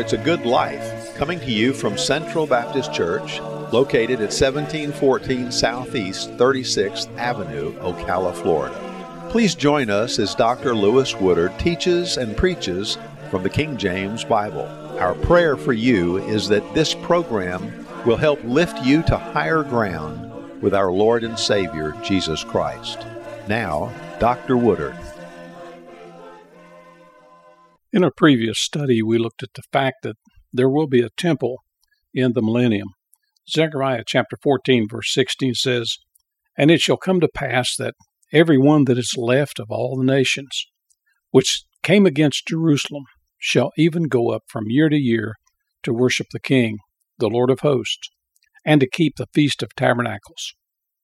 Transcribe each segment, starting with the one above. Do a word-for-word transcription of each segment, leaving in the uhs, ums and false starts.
It's a Good Life, coming to you from Central Baptist Church, located at seventeen fourteen Southeast thirty-sixth Avenue, Ocala, Florida. Please join us as Doctor Lewis Woodard teaches and preaches from the King James Bible. Our prayer for you is that this program will help lift you to higher ground with our Lord and Savior, Jesus Christ. Now, Doctor Woodard. In a previous study, we looked at the fact that there will be a temple in the millennium. Zechariah chapter fourteen, verse sixteen says, "And it shall come to pass that every one that is left of all the nations, which came against Jerusalem, shall even go up from year to year to worship the King, the Lord of hosts, and to keep the Feast of Tabernacles."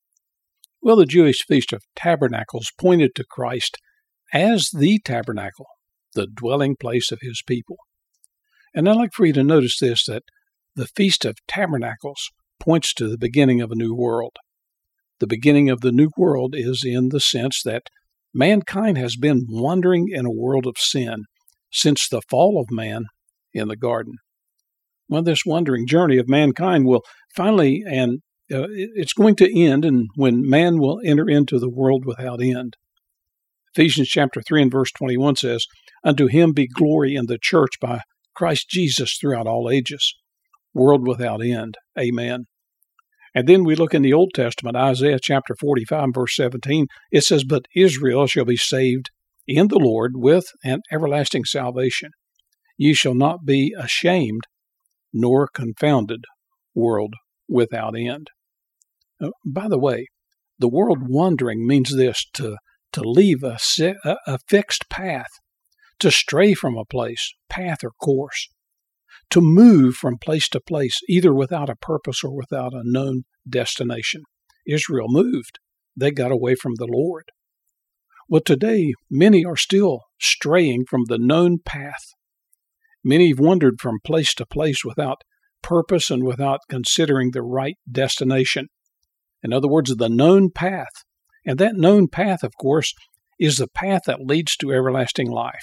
Well, the Jewish Feast of Tabernacles pointed to Christ as the tabernacle, the dwelling place of his people. And I'd like for you to notice this, that the Feast of Tabernacles points to the beginning of a new world. The beginning of the new world is in the sense that mankind has been wandering in a world of sin since the fall of man in the garden. Well, this wandering journey of mankind will finally, and uh, it's going to end, and when man will enter into the world without end. Ephesians chapter three and verse twenty-one says, "Unto him be glory in the church by Christ Jesus throughout all ages, world without end. Amen." And then we look in the Old Testament, Isaiah chapter forty-five, verse seventeen. It says, "But Israel shall be saved in the Lord with an everlasting salvation. Ye shall not be ashamed, nor confounded, world without end." Uh, by the way, the word wandering means this, to to leave a, a fixed path, to stray from a place, path or course, to move from place to place, either without a purpose or without a known destination. Israel moved. They got away from the Lord. Well, today, many are still straying from the known path. Many have wandered from place to place without purpose and without considering the right destination. In other words, the known path. And that known path, of course, is the path that leads to everlasting life.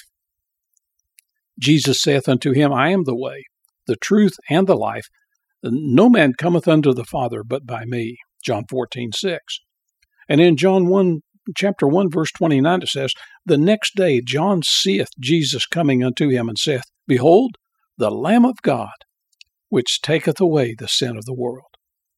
Jesus saith unto him, "I am the way, the truth, and the life. No man cometh unto the Father but by me." John fourteen six. And in John one, chapter one, verse twenty-nine, it says, "The next day John seeth Jesus coming unto him, and saith, Behold, the Lamb of God, which taketh away the sin of the world."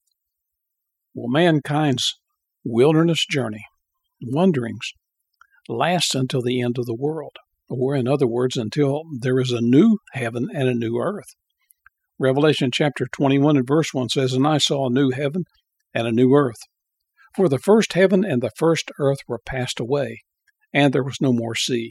Well, mankind's wilderness journey, wanderings, lasts until the end of the world, or in other words, until there is a new heaven and a new earth. Revelation chapter twenty-one and verse one says, "And I saw a new heaven and a new earth. For the first heaven and the first earth were passed away, and there was no more sea."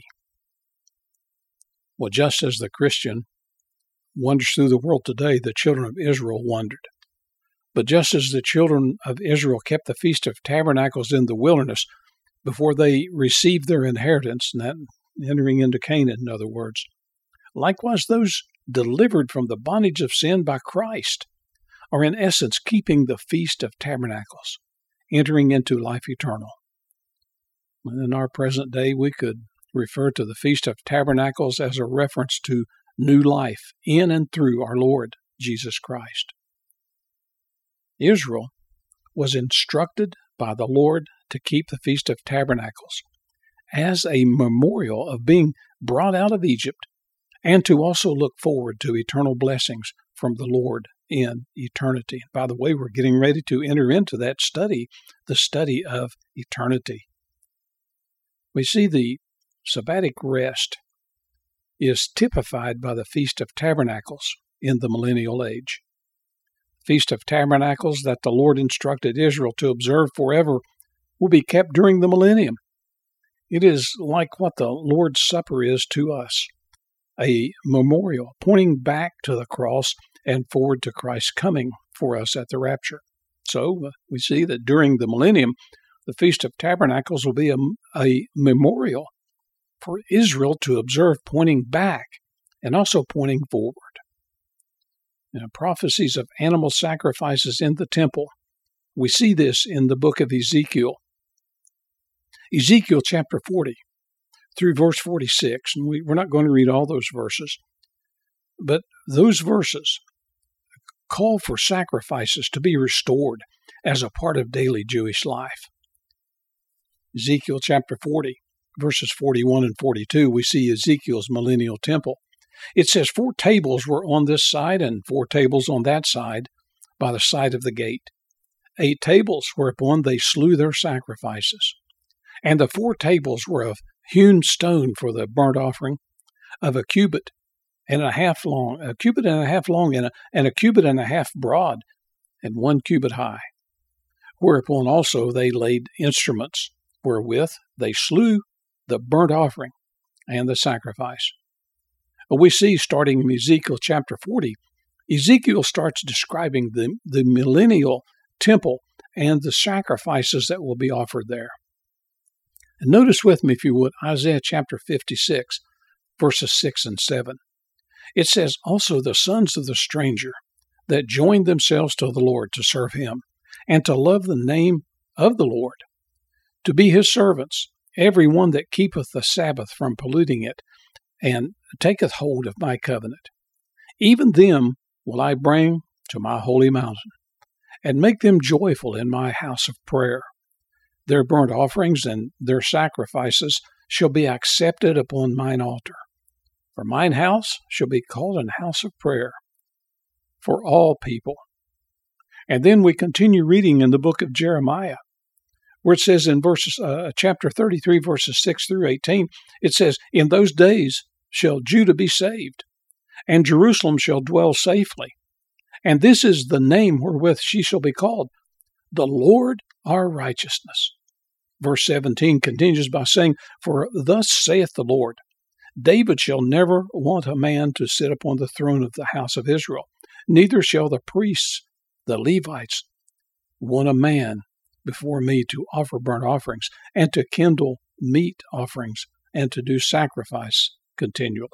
Well, just as the Christian wanders through the world today, the children of Israel wandered. But just as the children of Israel kept the Feast of Tabernacles in the wilderness before they received their inheritance, and that entering into Canaan, in other words, likewise those delivered from the bondage of sin by Christ are in essence keeping the Feast of Tabernacles, entering into life eternal. In our present day, we could refer to the Feast of Tabernacles as a reference to new life in and through our Lord Jesus Christ. Israel was instructed by the Lord to keep the Feast of Tabernacles as a memorial of being brought out of Egypt, and to also look forward to eternal blessings from the Lord in eternity. By the way, we're getting ready to enter into that study, the study of eternity. We see the Sabbatic rest is typified by the Feast of Tabernacles in the millennial age. Feast of Tabernacles that the Lord instructed Israel to observe forever will be kept during the millennium. It is like what the Lord's Supper is to us, a memorial pointing back to the cross and forward to Christ's coming for us at the rapture. So uh, we see that during the millennium, the Feast of Tabernacles will be a, a memorial for Israel to observe, pointing back and also pointing forward. You know, prophecies of animal sacrifices in the temple. We see this in the book of Ezekiel. Ezekiel chapter forty through verse forty-six, and we, we're not going to read all those verses, but those verses call for sacrifices to be restored as a part of daily Jewish life. Ezekiel chapter forty, verses forty-one and forty-two, we see Ezekiel's millennial temple. It says four tables were on this side and four tables on that side by the side of the gate. Eight tables whereupon they slew their sacrifices. And the four tables were of hewn stone for the burnt offering, of a cubit and a half long, a cubit and a half long, and a, and a cubit and a half broad, and one cubit high. Whereupon also they laid instruments, wherewith they slew the burnt offering and the sacrifice. But we see, starting in Ezekiel chapter forty, Ezekiel starts describing the, the millennial temple and the sacrifices that will be offered there. And notice with me, if you would, Isaiah chapter fifty-six, verses six and seven. It says, also the sons of the stranger that joined themselves to the Lord to serve him, and to love the name of the Lord, to be his servants, every one that keepeth the Sabbath from polluting it, and taketh hold of my covenant. Even them will I bring to my holy mountain, and make them joyful in my house of prayer. Their burnt offerings and their sacrifices shall be accepted upon mine altar. For mine house shall be called an house of prayer for all people. And then we continue reading in the book of Jeremiah, where it says in verses, uh, chapter thirty-three, verses six through eighteen, it says, in those days shall Judah be saved, and Jerusalem shall dwell safely. And this is the name wherewith she shall be called, the Lord our righteousness. Verse seventeen continues by saying, for thus saith the Lord, David shall never want a man to sit upon the throne of the house of Israel, neither shall the priests, the Levites, want a man before me to offer burnt offerings, and to kindle meat offerings, and to do sacrifice continually.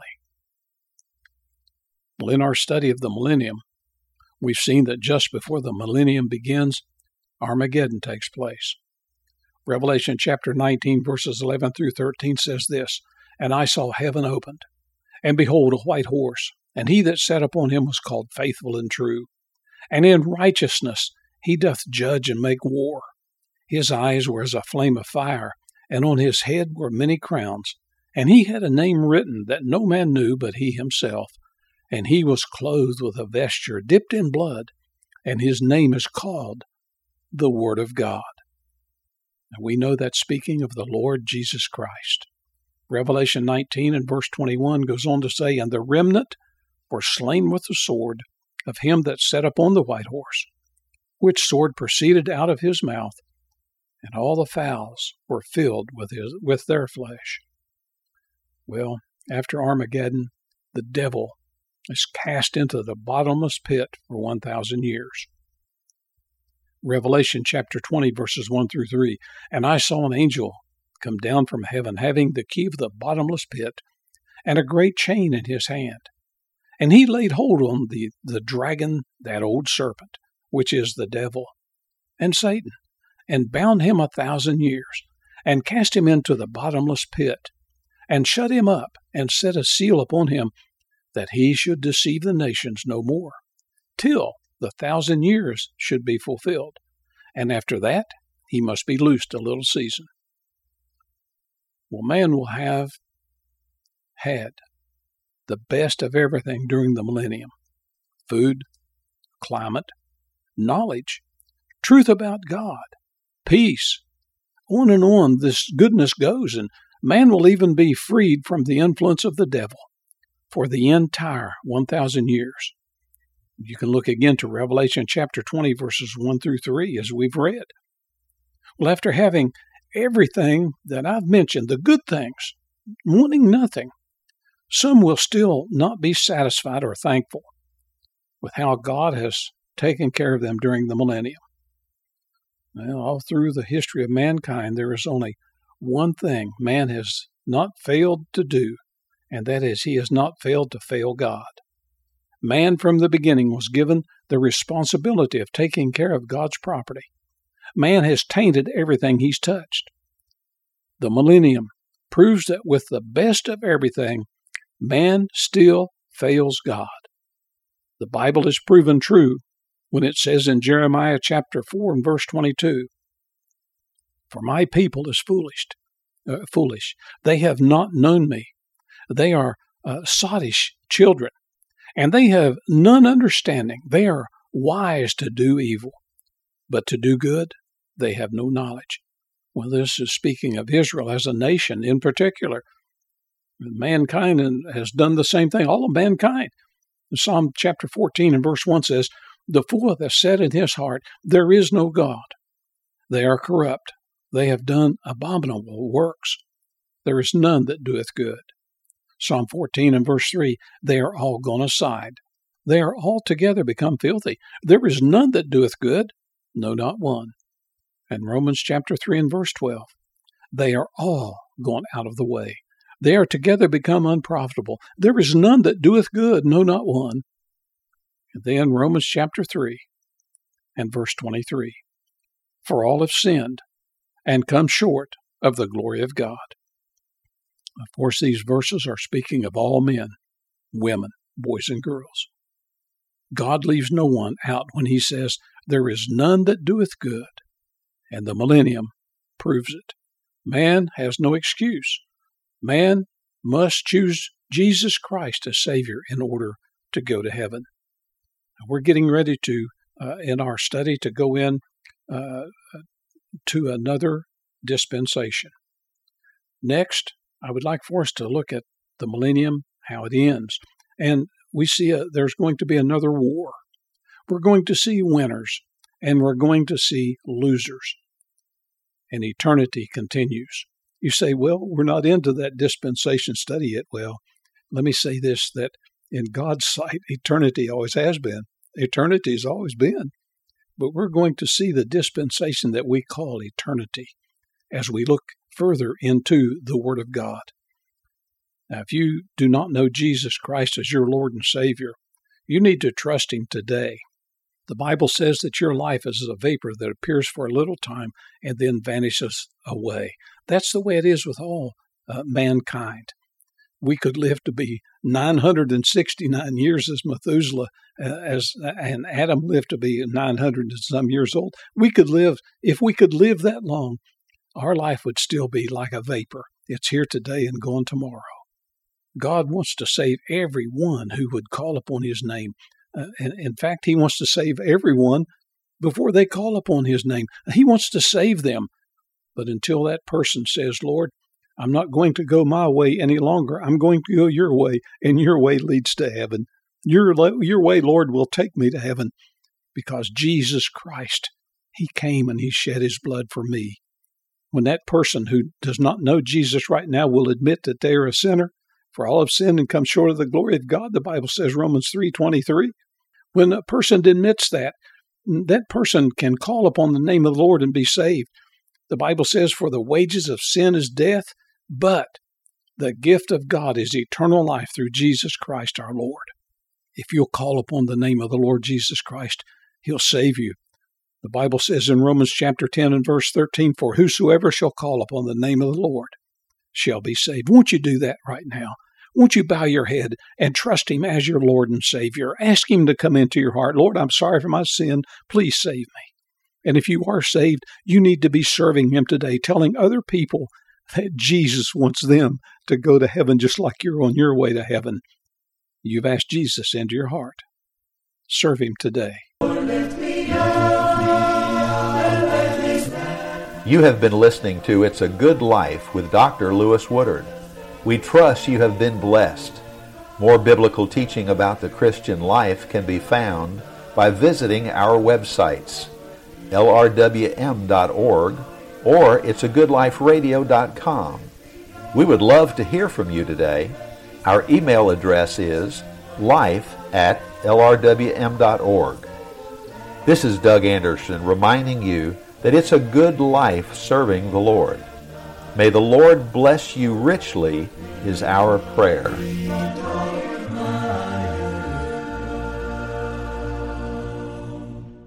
Well, in our study of the millennium, we've seen that just before the millennium begins, Armageddon takes place. Revelation chapter nineteen, verses eleven through thirteen says this, and I saw heaven opened, and behold, a white horse, and he that sat upon him was called Faithful and True. And in righteousness he doth judge and make war. His eyes were as a flame of fire, and on his head were many crowns. And he had a name written that no man knew but he himself. And he was clothed with a vesture dipped in blood, and his name is called the Word of God. And we know that speaking of the Lord Jesus Christ. Revelation nineteen and verse twenty-one goes on to say, and the remnant were slain with the sword of him that sat upon the white horse, which sword proceeded out of his mouth, and all the fowls were filled with his with their flesh. Well, after Armageddon, the devil is cast into the bottomless pit for one thousand years. Revelation chapter twenty, verses one through three, and I saw an angel come down from heaven, having the key of the bottomless pit, and a great chain in his hand. And he laid hold on the, the dragon, that old serpent, which is the devil, and Satan, and bound him a thousand years, and cast him into the bottomless pit, and shut him up, and set a seal upon him, that he should deceive the nations no more, till the thousand years should be fulfilled. And after that, he must be loosed a little season. Well, man will have had the best of everything during the millennium. Food, climate, knowledge, truth about God, peace. On and on this goodness goes, and man will even be freed from the influence of the devil for the entire one thousand years. You can look again to Revelation chapter twenty, verses one through three, as we've read. Well, after having everything that I've mentioned, the good things, wanting nothing, some will still not be satisfied or thankful with how God has taken care of them during the millennium. Well, all through the history of mankind, there is only one thing man has not failed to do, and that is he has not failed to fail God. Man from the beginning was given the responsibility of taking care of God's property. Man has tainted everything he's touched. The millennium proves that with the best of everything, man still fails God. The Bible is proven true when it says in Jeremiah chapter four and verse twenty-two, "For my people is foolish, uh, foolish. They have not known me. They are uh, sottish children, and they have none understanding. They are wise to do evil, but to do good they have no knowledge." Well, this is speaking of Israel as a nation in particular. Mankind has done the same thing, all of mankind. Psalm chapter fourteen and verse one says, "The fool hath said in his heart, there is no God. They are corrupt. They have done abominable works. There is none that doeth good." Psalm fourteen and verse three, "They are all gone aside. They are altogether become filthy. There is none that doeth good, no, not one." And Romans chapter three and verse twelve, "They are all gone out of the way. They are together become unprofitable. There is none that doeth good, no, not one." And then Romans chapter three and verse twenty-three, "For all have sinned and come short of the glory of God." Of course, these verses are speaking of all men, women, boys and girls. God leaves no one out when he says, "There is none that doeth good." And the millennium proves it. Man has no excuse. Man must choose Jesus Christ as Savior in order to go to heaven. We're getting ready to, uh, in our study, to go in uh, to another dispensation. Next, I would like for us to look at the millennium, how it ends. And we see a, there's going to be another war. We're going to see winners, and we're going to see losers. And eternity continues. You say, well, we're not into that dispensation study yet. Well, let me say this, that in God's sight, eternity always has been. Eternity has always been. But we're going to see the dispensation that we call eternity as we look further into the Word of God. Now, if you do not know Jesus Christ as your Lord and Savior, you need to trust Him today. The Bible says that your life is a vapor that appears for a little time and then vanishes away. That's the way it is with all uh, mankind. We could live to be nine hundred sixty-nine years as Methuselah, uh, as and Adam lived to be nine hundred and some years old. We could live, if we could live that long, our life would still be like a vapor. It's here today and gone tomorrow. God wants to save everyone who would call upon His name. Uh, and in fact, He wants to save everyone before they call upon His name. He wants to save them. But until that person says, "Lord, I'm not going to go my way any longer. I'm going to go your way, and your way leads to heaven. Your, your way, Lord, will take me to heaven because Jesus Christ, He came and He shed His blood for me." When that person who does not know Jesus right now will admit that they are a sinner, for all have sinned and come short of the glory of God, the Bible says, Romans three twenty-three. When a person admits that, that person can call upon the name of the Lord and be saved. The Bible says, "For the wages of sin is death, but the gift of God is eternal life through Jesus Christ our Lord." If you'll call upon the name of the Lord Jesus Christ, He'll save you. The Bible says in Romans chapter ten and verse thirteen, "For whosoever shall call upon the name of the Lord shall be saved." Won't you do that right now? Won't you bow your head and trust Him as your Lord and Savior? Ask Him to come into your heart. "Lord, I'm sorry for my sin. Please save me." And if you are saved, you need to be serving Him today, telling other people that Jesus wants them to go to heaven just like you're on your way to heaven. You've asked Jesus into your heart. Serve Him today. You have been listening to It's a Good Life with Doctor Lewis Woodard. We trust you have been blessed. More biblical teaching about the Christian life can be found by visiting our websites, L R W M dot org or it's a good life radio dot com. We would love to hear from you today. Our email address is life at L R W M dot org. This is Doug Anderson reminding you that it's a good life serving the Lord. May the Lord bless you richly is our prayer.